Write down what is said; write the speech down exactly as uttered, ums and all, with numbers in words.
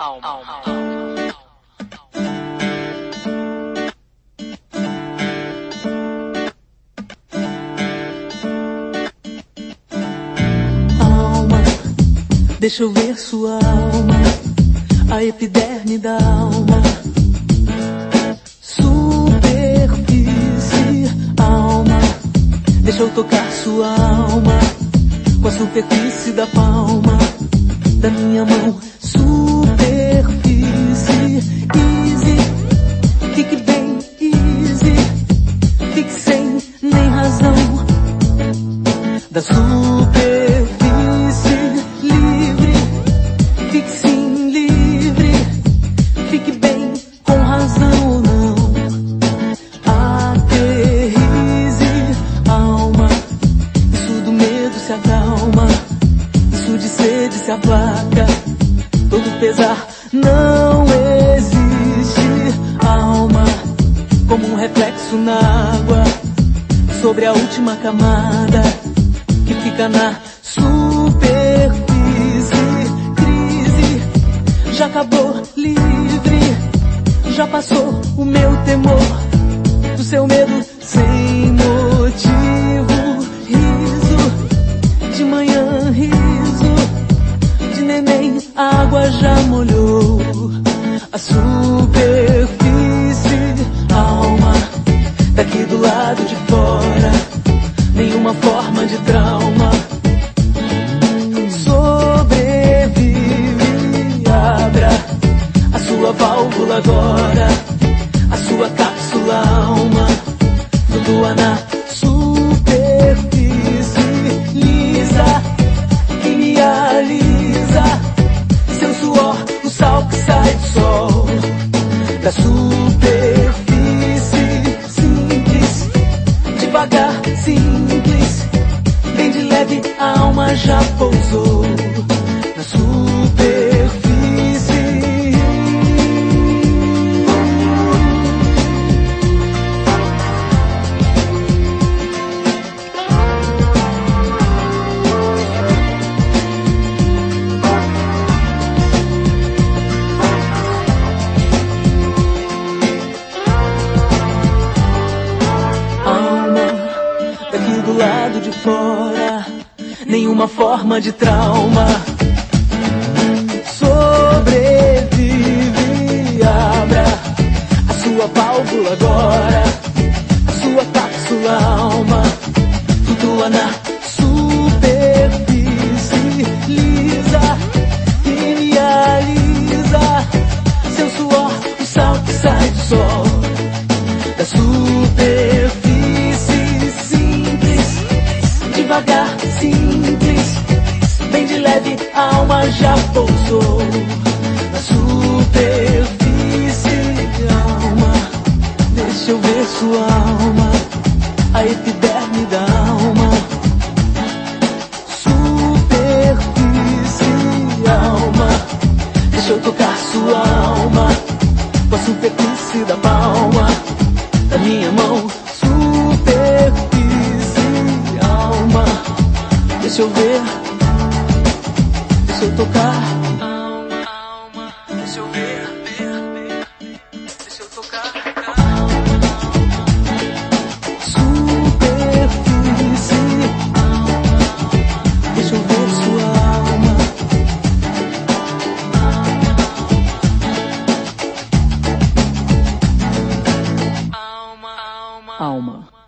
Alma. Alma, deixa eu ver sua alma, a epiderme da alma. Superfície, alma, deixa eu tocar sua alma com a superfície da palma da minha mão. Superfície, easy, fique bem easy, fique sem nem razão. Da superfície livre, fique sim livre, fique bem com razão ou não. Aterrize, alma, isso do medo se acalma, isso de sede se aplaca, todo pesar não existe. Alma, como um reflexo na água, sobre a última camada que fica na superfície. Crise, já acabou, livre, já passou o meu temor, do seu medo sem motivo. Riso, de manhã riso, de neném a água já molhou a superfície. Alma, daqui do lado de fora, nenhuma forma de trauma. Sobrevive, abra a sua válvula agora, a sua cápsula alma flutua na superfície lisa, que me alisa, seu suor, o sal que sai do sol. Da superfície simples, devagar, simples, bem de leve, a alma já pousou na superfície. Do lado de fora, nenhuma forma de trauma. Sobrevive, abra a sua válvula agora, a sua cápsula alma flutua na superfície lisa, que me alisa, seu suor, o sal que sai do sol. Da superfície devagar, simples, bem de leve, a alma já pousou na superfície. Alma, deixa eu ver sua alma, a epiderme da alma. Superfície, alma, deixa eu tocar sua alma com a superfície da palma da minha mão. Deixa eu ver, deixa eu tocar. Alma, alma, deixa eu ver, ver, ver, deixa eu tocar. Superfície, deixa eu ver sua alma. Alma, alma, alma.